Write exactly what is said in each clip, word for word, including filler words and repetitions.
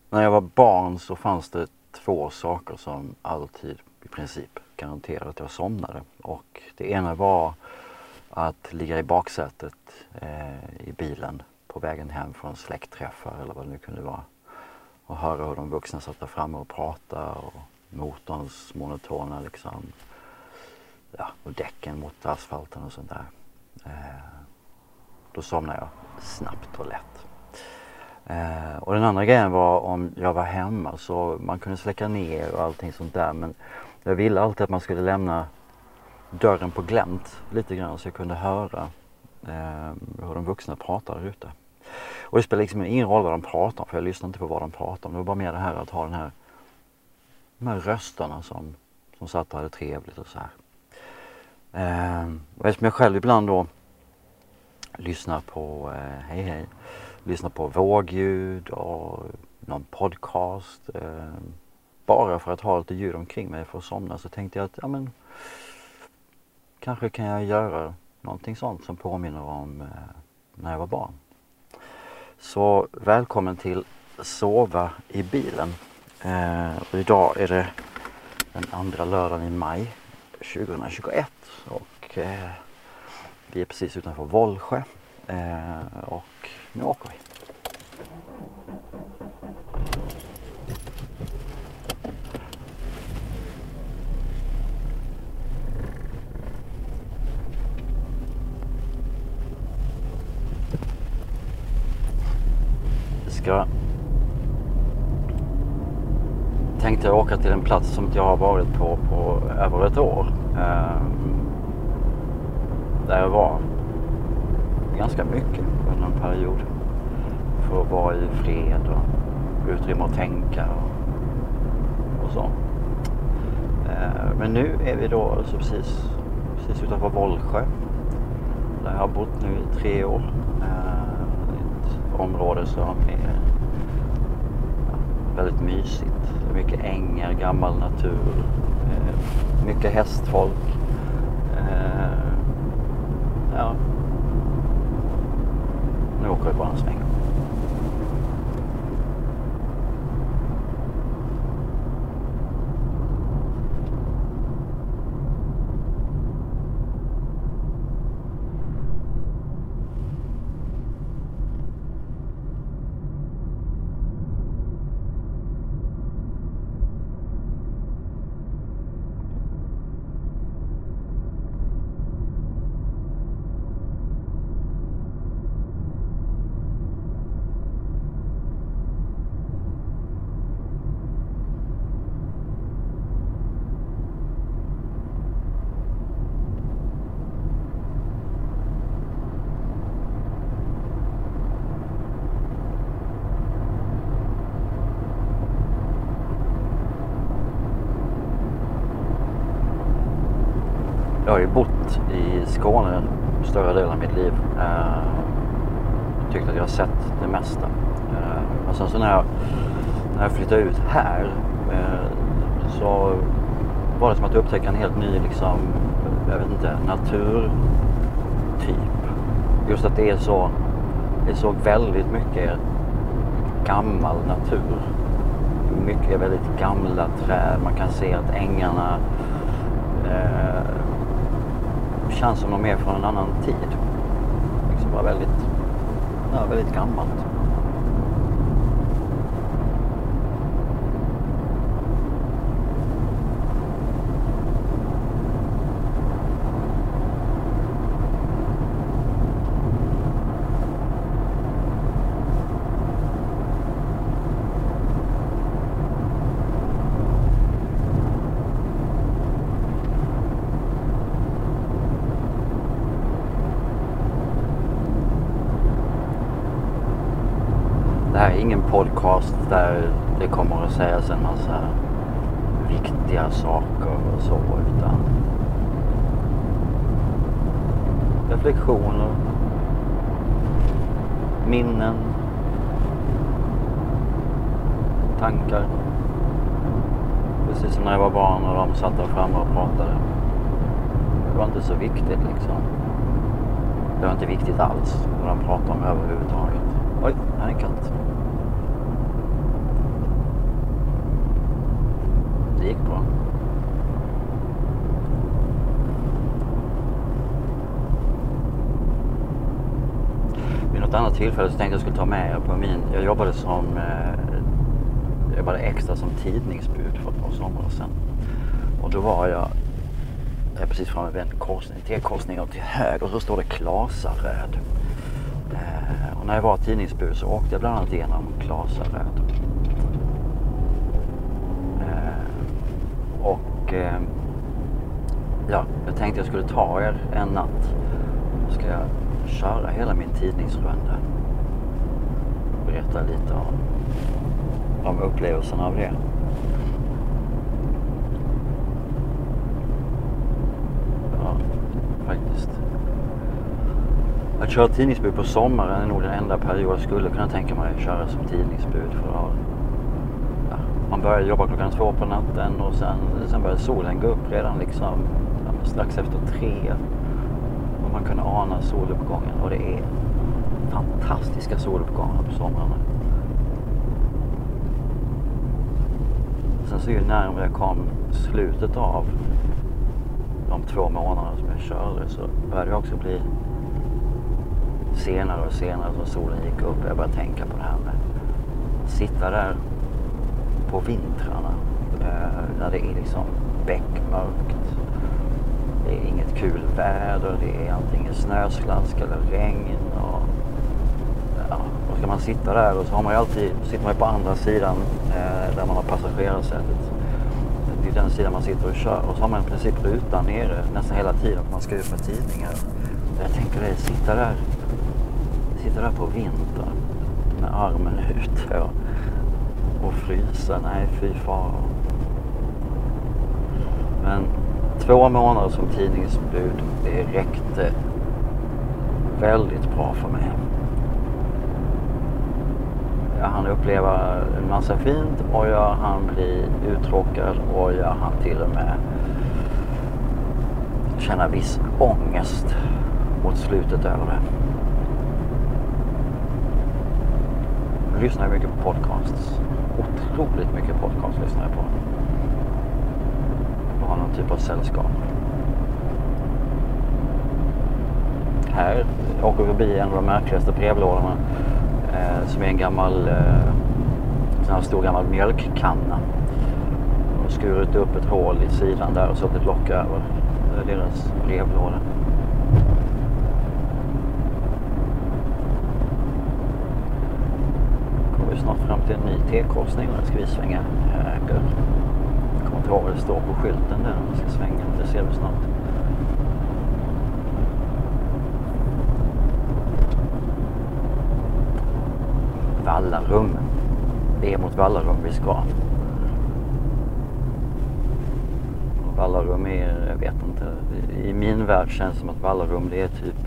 När jag var barn så fanns det två saker som alltid i princip garanterade att jag somnade. Och det ena var att ligga i baksätet eh, i bilen på vägen hem från släktträffar eller vad det nu kunde vara. Och höra hur de vuxna satt där framme och pratade och motorns monotona liksom, ja, och däcken mot asfalten och sånt där. Eh, då somnade jag snabbt och lätt. Eh, och den andra grejen var om jag var hemma så man kunde släcka ner och allting sånt där, men jag ville alltid att man skulle lämna dörren på glänt lite grann så jag kunde höra eh, hur de vuxna pratade ute. Och det spelade liksom ingen roll vad de pratade om, för jag lyssnade inte på vad de pratade om. Det var bara mer det här att ha den här, de här rösterna som, som satt och hade trevligt och så här. Eh, och eftersom jag själv ibland då lyssnar på, eh, hej hej, lyssnar på vågljud och någon podcast. Eh, bara för att ha lite ljud omkring mig för att somna, så tänkte jag att ja, men, kanske kan jag göra någonting sånt som påminner om eh, när jag var barn. Så välkommen till Sova i bilen. Eh, och idag är det den andra lördagen i maj tjugohundratjugoett och eh, vi är precis utanför Vollsjö eh, och nu åker vi. Ska tänkte jag åka till en plats som jag har varit på på över ett år. Eh, där jag var ganska mycket under en period. För att vara i fred och utrymme att tänka och, och så. Eh, men nu är vi då alltså precis, precis utanför Vollsjö. Där jag har bott nu i tre år. Eh, ett område som är ja, väldigt mysigt. Mycket ängar, gammal natur, eh, mycket hästfolk. Eh, ja. Nu åker vi bara en sväng. Jag har ju bott i Skåne större delen av mitt liv. Jag tyckte att jag har sett det mesta. Och sen så när jag, när jag flyttade ut här så var det som att upptäcka en helt ny liksom, jag vet inte, naturtyp. Just att det är så, det är så väldigt mycket gammal natur. Mycket väldigt gamla träd. Man kan se att ängarna eh, känns som de är från en annan tid. Liksom bara väldigt, ja, väldigt gammalt. Det här är ingen podcast där det kommer att sägas en massa viktiga saker och så, utan reflektioner, minnen, tankar. Precis som när jag var barn och de satt där framme och pratade. Det var inte så viktigt liksom. Det var inte viktigt alls vad de pratade om överhuvudtaget. Oj, här är en katt. gick bra. Vid något annat tillfälle så tänkte jag skulle ta med er på min... Jag jobbade som... Eh, jag jobbade extra som tidningsbud för ett par somrar sedan. Och då var jag... Jag är precis framme vid en korsning, T-korsning, och till höger så står det Klasaröd. Eh, och när jag var tidningsbud så åkte jag bland annat igenom Klasaröd. Eh, och eh, ja, jag tänkte jag skulle ta er en natt. Då ska jag köra hela min tidningsrunda. Berätta lite om, om upplevelsen av det. Faktiskt. Att köra tidningsbud på sommaren är nog den enda period jag skulle kunna tänka mig att köra som tidningsbud. För att, ja, man börjar jobba klockan två på natten och sen, sen börjar solen gå upp redan liksom ja, strax efter tre. Och man kunde ana soluppgången, och det är fantastiska soluppgångar på somrarna. Sen så ju närmare jag kom slutet av de två månaderna som jag körde så började det också bli senare och senare som solen gick upp. Jag började tänka på det här med att sitta där på vintrarna eh, när det är liksom bäckmörkt. Det är inget kul väder, det är antingen snöslask eller regn. Och, ja, och ska man sitta där och så har man ju alltid, sitter man ju på andra sidan eh, där man har passagerarsätet. Det är den sidan man sitter och kör, och så har man i princip rutan nere nästan hela tiden för man ska ut med tidningar. Jag tänker det, sitta där sitta där på vintern med armen ute och, och frysa, nej fy fara. Men två månader som tidningsbud, det räckte väldigt bra för mig. Jag hann uppleva en massa fint och jag hann bli uttråkad och jag hann till och med känna viss ångest mot slutet över det. Jag lyssnar mycket på podcasts. Otroligt mycket podcasts lyssnar jag på. Jag har någon typ av sällskap. Här åker vi förbi en av de märkligaste brevlådorna. Eh, som är en gammal eh, sån här stor gammal mjölkkanna. De har skurit upp ett hål i sidan där och så ett lock över. Det är deras brevlåda. Kommer vi snart fram till en ny T-korsning och där ska vi svänga höger. Jag kommer inte ihåg vad det står på skylten där vi ska svänga, det ser vi snart. Vallarum. Det är mot Vallarum vi ska. Och Vallarum är, jag vet inte, i min värld känns det som att Vallarum det är typ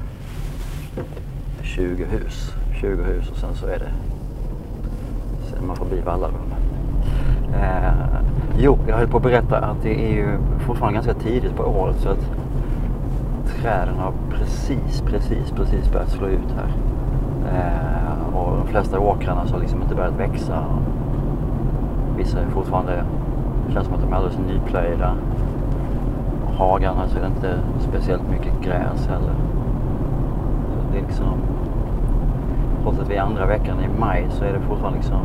tjugo hus. tjugo hus och sen så är det, sen man får bli Vallarum. Eh, jo, jag höll på att berätta att det är ju fortfarande ganska tidigt på året så att träden har precis, precis, precis börjat slå ut här. Eh, och de flesta åkrarna så har liksom inte börjat växa. Vissa är fortfarande, det känns som att de är alldeles nyplöjda. Och hagarna så är det inte speciellt mycket gräs heller. Så det är liksom, trots att vi är andra veckan i maj så är det fortfarande liksom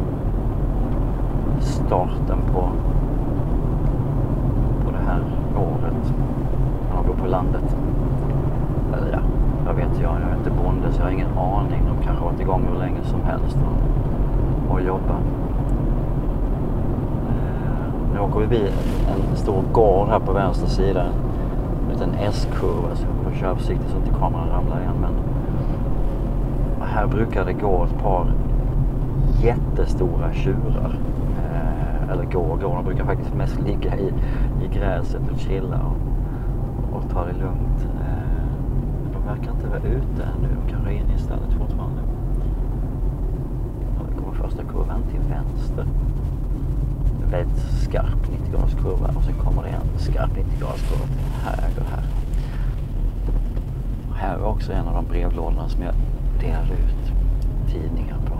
starten på, på det här året. När man bor på landet. Eller ja. Jag vet jag, jag är inte bonde så jag har ingen aning. De kanske har varit igång hur länge som helst och, och jobba. Nu åker vi vid en stor gård här på vänster sida. En liten S-kurva så jag får köra försiktigt så inte kameran ramlar igen. Men här brukar det gå ett par jättestora tjurar. Eller gå och gå. De brukar faktiskt mest ligga i, i gräset och chilla och, och ta det lugnt. Verkar inte vara ute ännu, de kanske är inne i stället fortfarande. Ja, det kommer första kurvan till vänster. En väldigt skarp nittio graders kurva och sen kommer det en skarp nittio graders kurva till höger här. Och här är också en av de brevlådorna som jag delar ut tidningar på.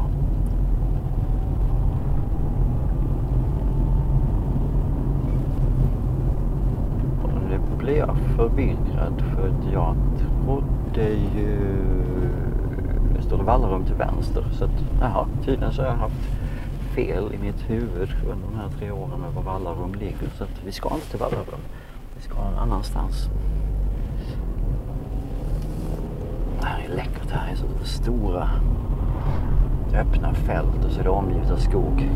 blev jag förvirrad för att jag trodde ju... Det står det Vallarum till vänster. Så att, jaha, tydligen så har jag haft fel i mitt huvud under de här tre åren med var Vallarum ligger. Så att vi ska inte till Vallarum. Vi ska någon annanstans. Det här är läckert. Det här är så stora öppna fält och så är det omgivet av skog.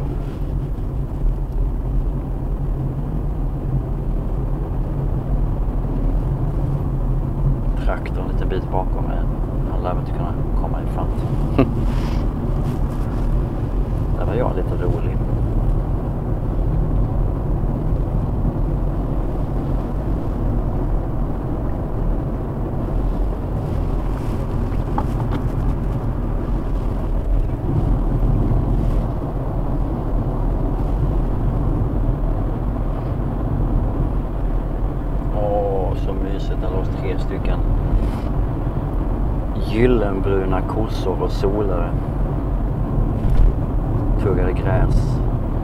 Traktor en liten bit bakom mig. Han lär inte kunna komma i fatt. Där var jag lite rolig. Åh, så mysigt. Där låg tre stycken gyllenbruna kossor och solare. Tuggade gräs.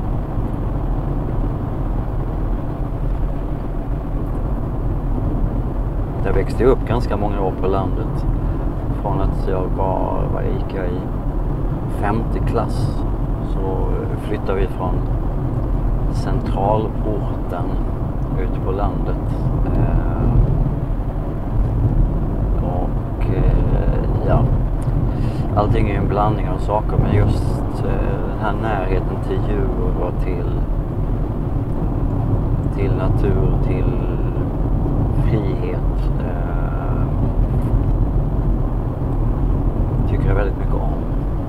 Jag växte upp ganska många år på landet. Från att jag var, vad gick jag i? Femte klass. Så flyttade vi från centralorten ut på landet. Och ja, allting är en blandning av saker, men just den här närheten till djur och till, till natur, till frihet eh, tycker jag väldigt mycket om.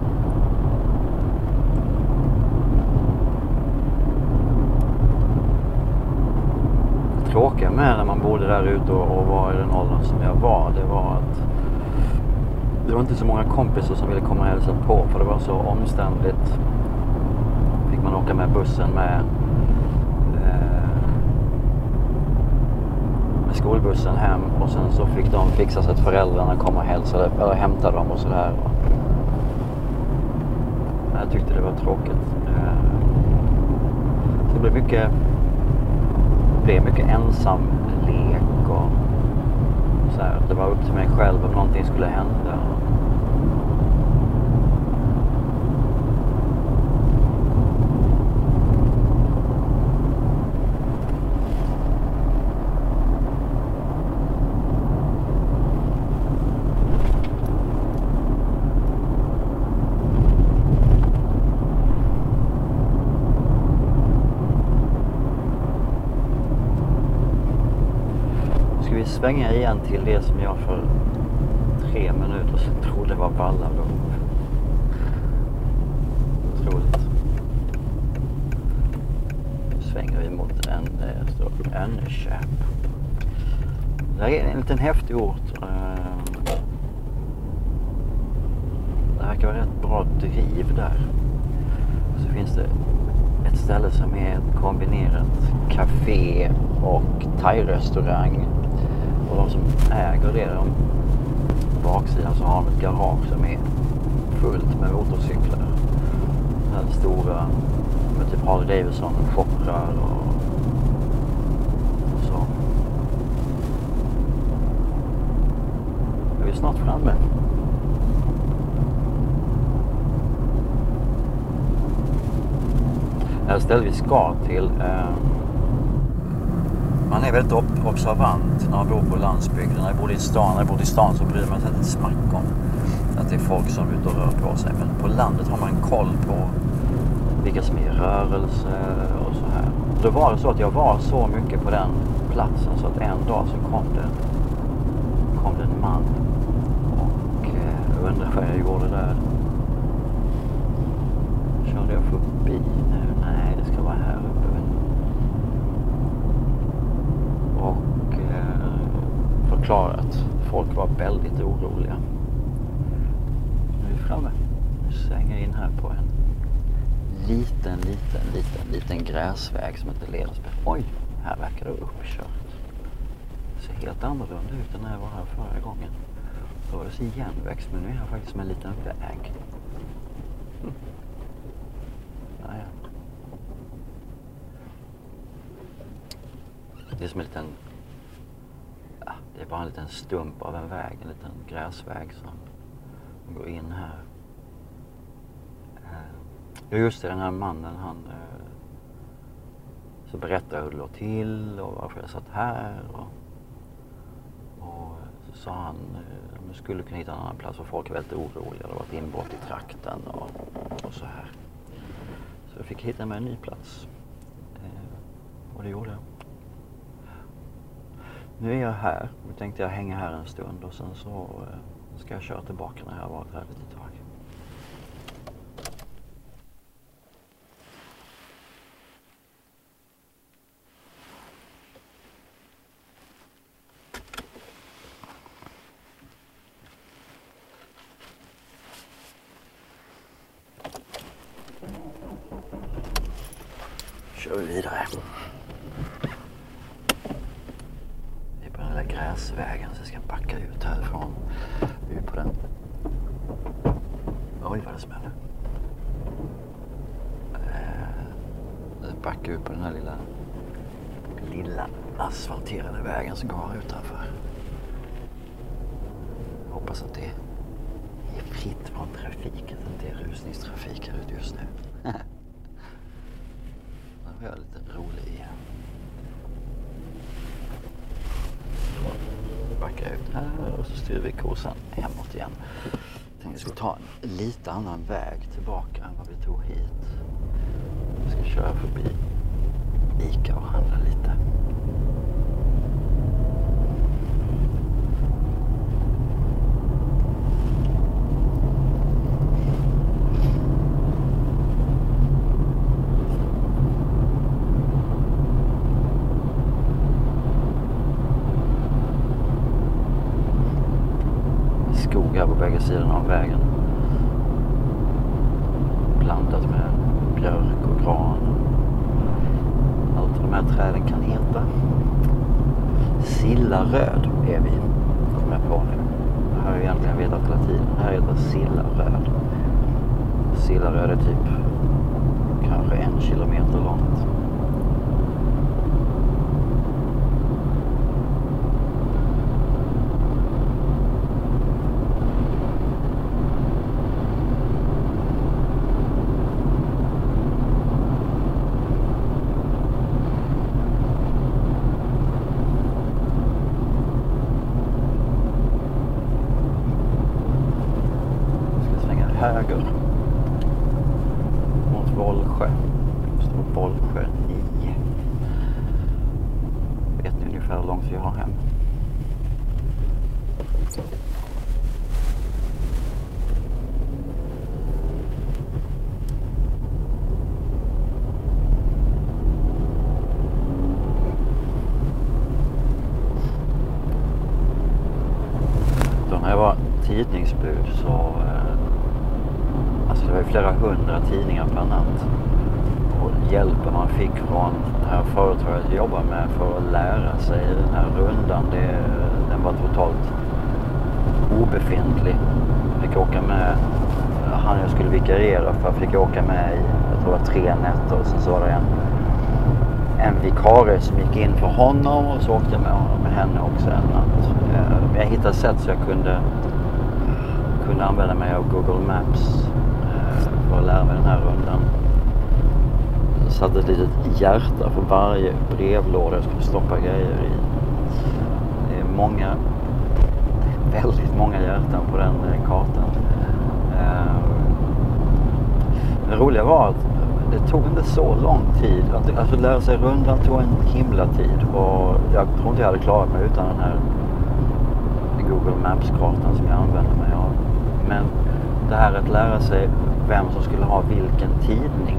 Det tråkiga med när man bodde där ute och, och var i den åldern som jag var, det var att det var inte så många kompisar som ville komma och hälsa på, för det var så omständligt. Fick man åka med bussen med, eh, med skolbussen hem, och sen så fick de fixa så att föräldrarna kom och hälsade eller hämtade dem och sådär. Jag tyckte det var tråkigt. Eh, det blev mycket, det blev mycket ensam lek och så här, det var upp till mig själv om någonting skulle hända. Vi svänga igen till det som jag för tre minuter sedan trodde var Vallarum. Otroligt. Nu svänger vi mot en, det står Önneköp. Det är en liten häftig ort. Det verkar vara rätt bra driv där. Så finns det ett ställe som är ett kombinerat café och thai-restaurang. Och de som äger det, de på baksidan så har de ett garage som är fullt med motorcyklar. Den stora med typ Harley Davidson, chockrar och, och så. Vi är snart framme. Det här stället vi ska till, eh, man är väldigt observant när man bor på landsbygden. När jag bor i stan, när jag bor i stan så bryr man sig inte ett smack om att det är folk som är ute och rör på sig. Men på landet har man en koll på vilka som är i rörelse och så här. Och då var det så att jag var så mycket på den platsen så att en dag så kom det, kom det en man och eh, undrade vad jag gjorde där. Körde jag förbi nu? Nej, det ska vara här uppe. Och eh, förklarat att folk var väldigt oroliga. Nu är vi framme. Nu svänger jag in här på en liten, liten, liten, liten gräsväg som inte leder spel. Oj, här verkar det uppkört. Det ser helt annorlunda ut än när jag var här förra gången. Då var det så igenväxt, men nu är jag faktiskt med en liten väg. Mm. Naja. Det är som en liten bara en liten stump av en väg, en liten gräsväg som går in här. Ja just det, den här mannen han så berättade hur det låg till och varför jag satt här och, och så sa han att man skulle kunna hitta en annan plats för folk är väldigt oroliga. Det var ett inbrott i trakten och, och så här. Så jag fick hitta mig en ny plats och det gjorde jag. Nu är jag här. Nu tänkte jag hänga här en stund och sen så ska jag köra tillbaka när jag har varit här lite tag. Kör vi vidare. Vi är på den där gräsvägen så jag ska backa ut härifrån. Vi är på den. Oj vad det smäller. Eh, backa ut på den här lilla lilla asfalterade vägen som går utanför. Hoppas att det är fritt från trafik, att det inte är rusningstrafik här ute just nu. Jag är lite rolig igen. Backa ut här och så styr vi kursen hemåt igen. Jag tänkte vi skulle ta en lite annan väg tillbaka än vad vi tog hit. Vi ska köra förbi Ica och handla lite. Skogar på bägge sidorna av vägen. Blandat med björk och gran. Allt vad de här träden kan heta. Sillaröd är vi. Kommer jag på nu. Det har jag egentligen vetat hela tiden. Det här heter Sillaröd. Sillaröd är typ kanske en kilometer långt. Höger mot Vollsjö. Det står Vollsjö nio. Vet ni ungefär hur långt vi har hem? Då när jag var tidningsbud så alltså det var flera hundra tidningar per natt. Och hjälpen man fick från det här företaget jag jobbar med för att lära sig den här rundan, det, den var totalt obefintlig. Jag fick åka med, han jag skulle vikariera för fick jag åka med i, jag tror det var tre nätter och sen så var det en, en vikarie som gick in för honom och så åkte jag med, med henne också en natt. Jag hittade sätt så jag kunde, kunde använda mig av Google Maps för att lära mig den här rundan. Jag satte ett litet hjärta för varje brevlåda jag skulle stoppa grejer i. Det är många, väldigt många hjärtan på den kartan. Det roliga var att det tog inte så lång tid. Alltså lära sig rundan tog en himla tid. Och jag tror inte jag hade klarat mig utan den här Google Maps-kartan som jag använder mig av. Men det här att lära sig vem som skulle ha vilken tidning,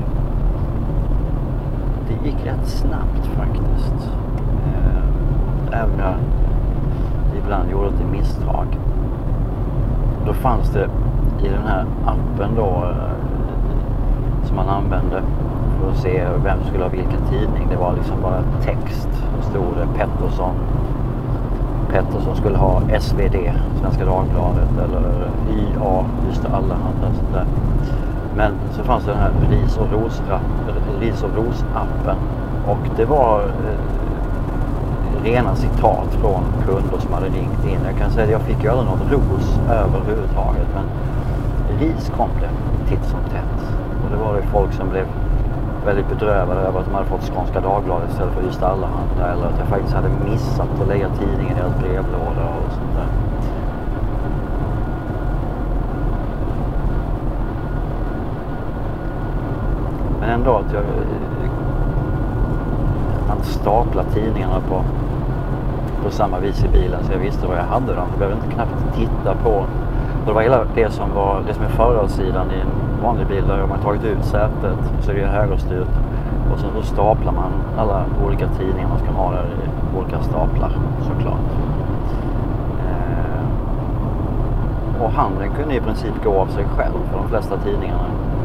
det gick rätt snabbt faktiskt. Även om jag ibland gjorde ett misstag. Då fanns det i den här appen då som man använde för att se vem som skulle ha vilken tidning. Det var liksom bara text. Då stod det Pettersson. Pettersson skulle ha S V D, Svenska Dagbladet, eller Y A, just alla andra sånt där. Men så fanns det den här Ris och Ros, Ris och Ros-appen och det var rena citat från kunder som hade ringt in. Jag kan säga att jag fick ju aldrig något ros överhuvudtaget, men ris kom det titt som tätt. Och det var det folk som blev väldigt bedrövade över att de hade fått Skånska Dagbladet istället för just Allehanda, eller att jag faktiskt hade missat att lägga tidningen i deras brevlåda och sånt där. Men ändå att jag han staplade tidningarna på, på samma vis i bilen, så jag visste vad jag hade dem. Jag behövde inte knappt titta på. Och det var hela det som var det som är förarsidan i en vanlig bil, där man tagit ut sätet så det är högerstyrt och sen så staplar man alla olika tidningar man ska ha där i olika staplar såklart. Eh, och handen kunde i princip gå av sig själv för de flesta tidningarna.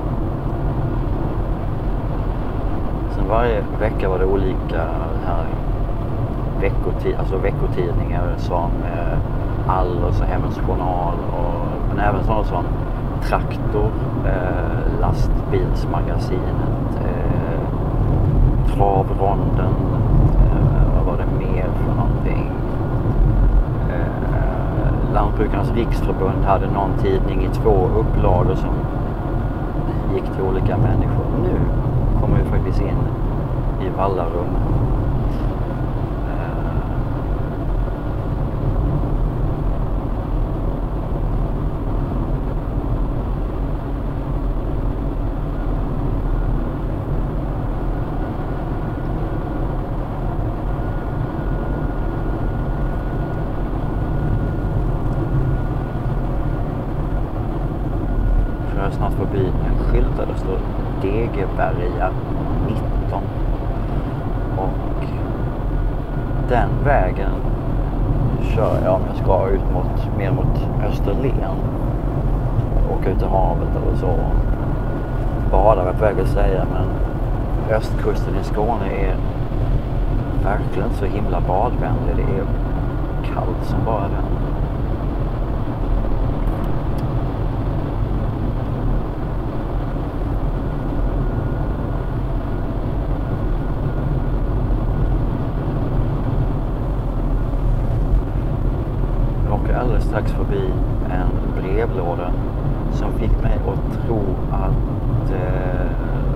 Sen varje vecka var det olika här veckotid, alltså veckotidningar som eh, Allers och Hemmets Journal, och, men även sådana som Traktor, eh, Lastbilsmagasinet, eh, Travronden, eh, vad var det mer för någonting? Eh, Lantbrukarnas riksförbund hade någon tidning i två upplagor som gick till olika människor. Nu kommer vi faktiskt in i Vallarum. Snart förbi en skylt där det står Degeberga nitton, och den vägen kör jag om jag ska ut mot, mer mot Österlen, åka ut i havet eller så, bada var jag på väg att säga, men östkusten i Skåne är verkligen inte så himla badvänlig. Det är kallt som bara den. Alldeles strax förbi en brevlåda som fick mig att tro att eh,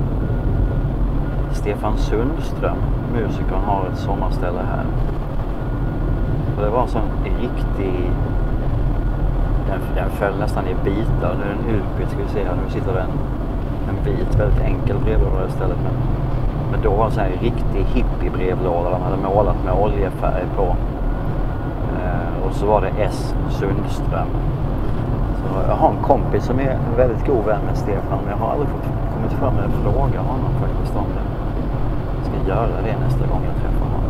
Stefan Sundström, musikern, har ett sommarställe här. Och det var en sån riktig, den, den föll nästan i bitar. Nu är den utbytt, ska vi se här, nu sitter den en bit, väldigt enkel brevlåda istället. Men, men då var det en sån här riktig hippie brevlåda, de hade målat med oljefärg på. Och så var det S. Sundström. Så jag har en kompis som är en väldigt god vän med Stefan, men jag har aldrig fått kommit fram med att fråga honom faktiskt om det. Jag ska göra det nästa gång jag träffar honom.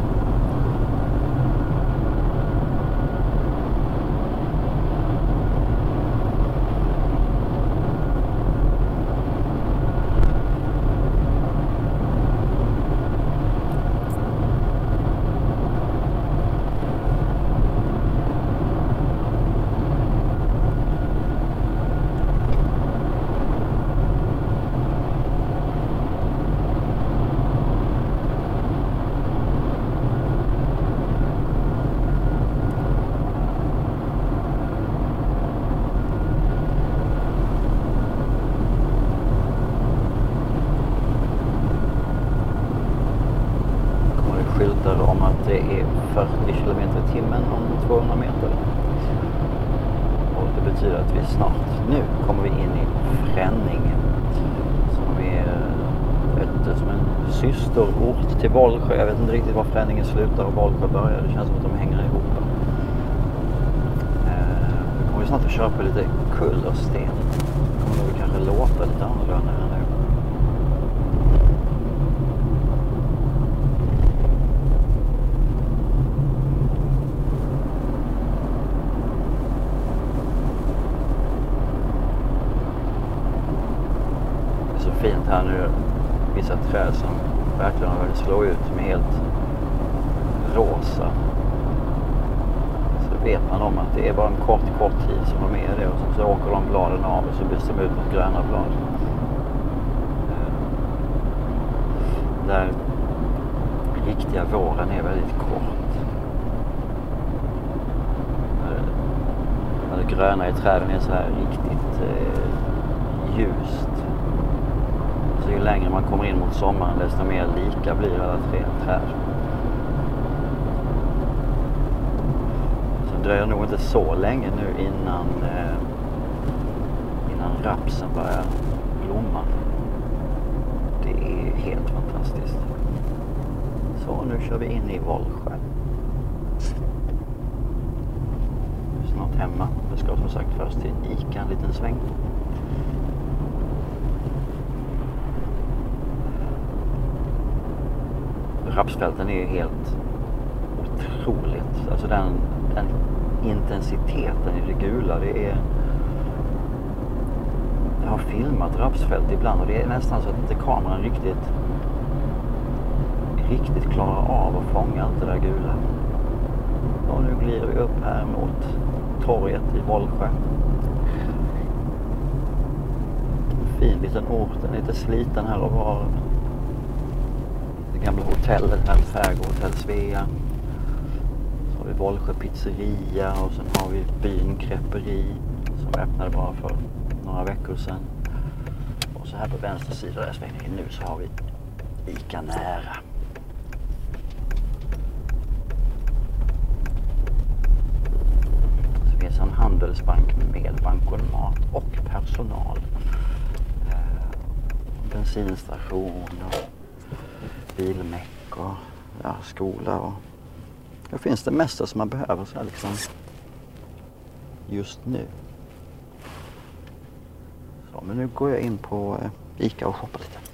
Skyltar om att det är fyrtio kilometer i timmen om tvåhundra meter. Och det betyder att vi snart, nu kommer vi in i Fränninge, som är ett, som en systerort till Vollsjö. Jag vet inte riktigt var Fränninge slutar och Vollsjö börjar. Det känns som att de hänger ihop. Nu kommer vi snart att köra på lite kullersten. Det kommer nog kanske låta lite annorlunda än nu. Fint här nu, vissa träd som verkligen har velat slå ut med helt rosa. Så vet man om att det är bara en kort, kort tid som de är det, och sen så åker de bladen av och så byts de ut mot gröna blad. Där riktiga våren är väldigt kort. gröna i träden är så här riktigt eh, ljust. Så ju längre man kommer in mot sommaren desto mer lika blir alla tre träd. Så det dröjer nog inte så länge nu innan, eh, innan rapsen börjar blomma. Det är helt fantastiskt. Så nu kör vi in i Vollsjö. Snart hemma. Vi ska som sagt först till Ica en liten sväng. Rapsfälten är helt otroligt. Alltså den, den intensiteten i det gula, det är... Jag har filmat rapsfält ibland och det är nästan så att inte kameran riktigt riktigt klarar av att fånga allt det där gula. Och nu glider vi upp här mot torget i Vollsjö. En fin liten ort, den är lite sliten här och var. Det gamla hotellet här, Färgo Hotell Svea. Så har vi Vollsjö pizzeria och sen har vi byn Creperi som öppnade bara för några veckor sedan. Och så här på vänster sida där svänger vi nu så har vi Ica nära. Så finns en handelsbank med bankomat och personal. Bensinstation och bilmäck och ja, skola och det finns det mesta som man behöver så här liksom just nu. Så, men nu går jag in på Ica och shoppar lite.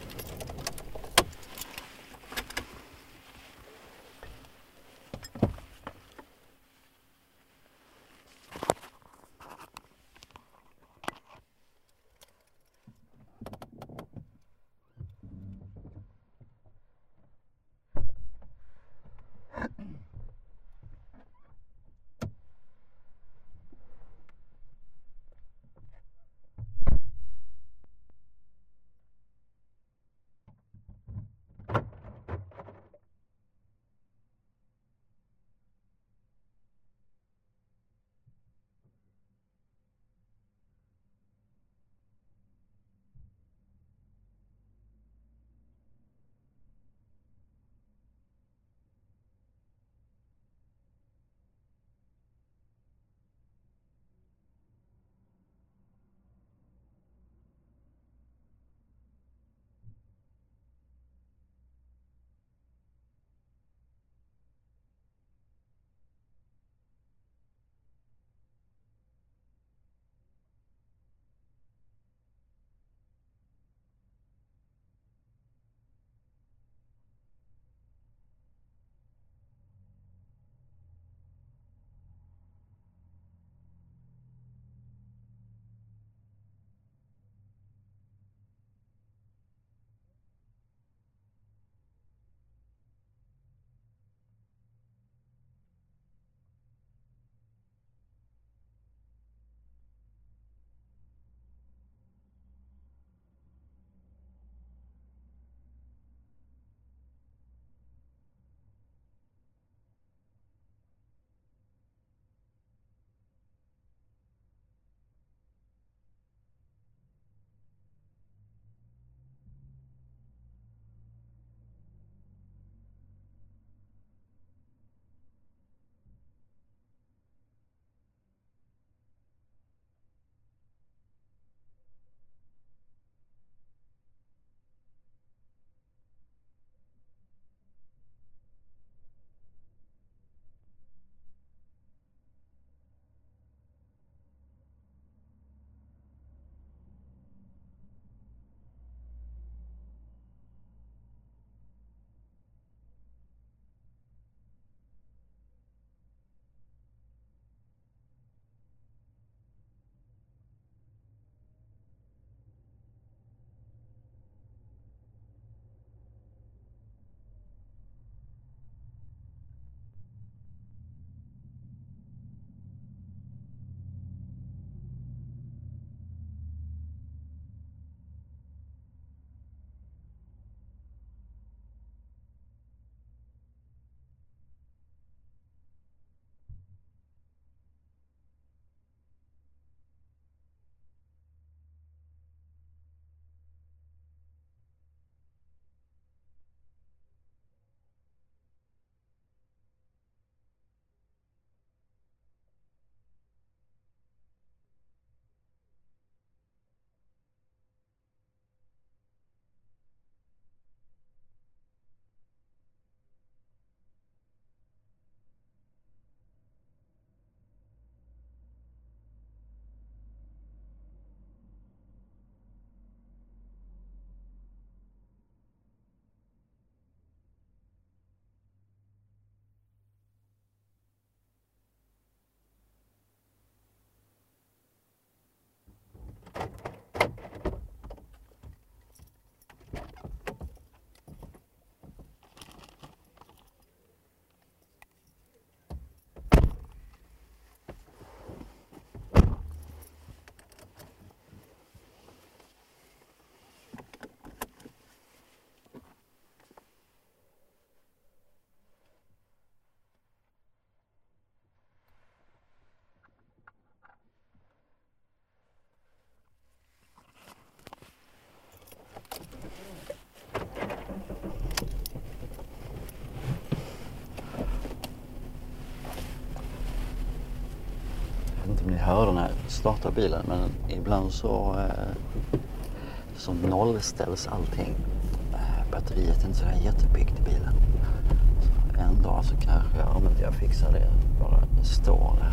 hörde när jag startar bilen, men ibland så, eh, så nollställs allting. Eh, batteriet är inte så där jättepiggt i bilen. Så en dag så kanske jag, om inte jag fixar det, bara står där.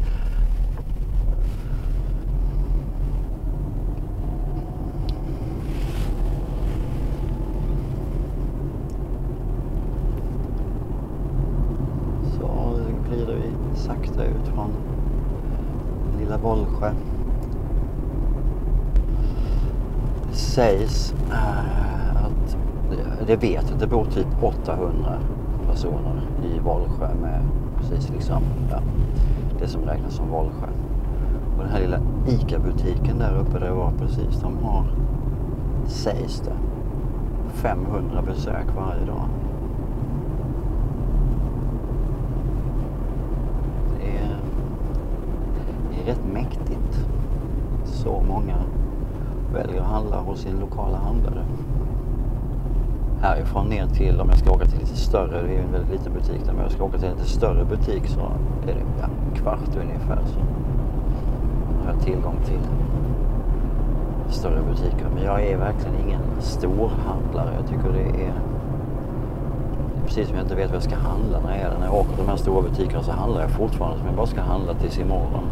Så glider vi sakta ut från lilla Vollsjö. Det sägs äh, att, det, det vet att det bor typ åttahundra personer i Vollsjö med precis liksom, ja, det som räknas som Vollsjö. Och den här lilla ICA-butiken där uppe, det var precis, de har, sägs det, femhundra besök varje dag. Det är, det är rätt mäktigt. Så många väljer att handla hos sin lokala handlare. Härifrån ner till, om jag ska åka till lite större, det är ju en väldigt liten butik där, men jag ska åka till en lite större butik så är det ja, kvart ungefär, så har jag tillgång till större butiker. Men jag är verkligen ingen storhandlare. Jag tycker det är, det är precis som jag inte vet vad jag ska handla när jag är där. När jag åker till de här stora butikerna så handlar jag fortfarande som jag bara ska handla tills imorgon.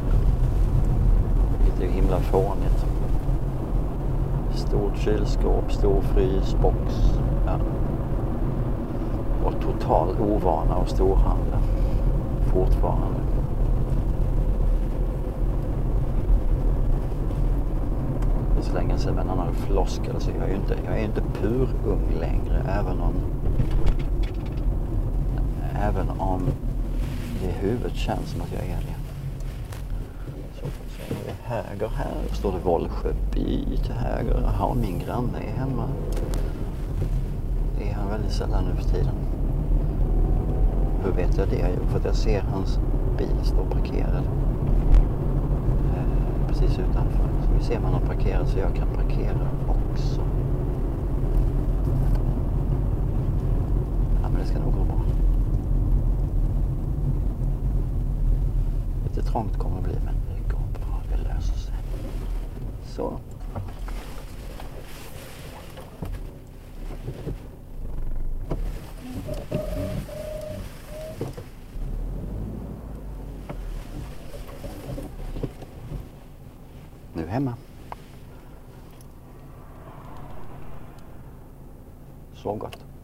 Det är himla fånigt. Stort kylskåp, stor frysbox. Ja. Och total ovana och storhandla. Fortfarande. Det är så länge sedan en annan floskel, så jag är ju inte, jag är inte pur ung längre, även om även om det i huvudet känns som att jag är det. Så, så är det höger här, då står det Vollsjö by till höger. Jaha, min granne är hemma. Det är han väldigt sällan nu för tiden. Hur vet jag det? Jo, för att jag ser hans bil stå parkerad eh, precis utanför. Så vi ser man har parkerat, så jag kan parkera också. Ja, men det ska nog gå bra. Lite trångt kommer det bli, men det går bra. Det löser sig. Så. Nu hemma. Så gott.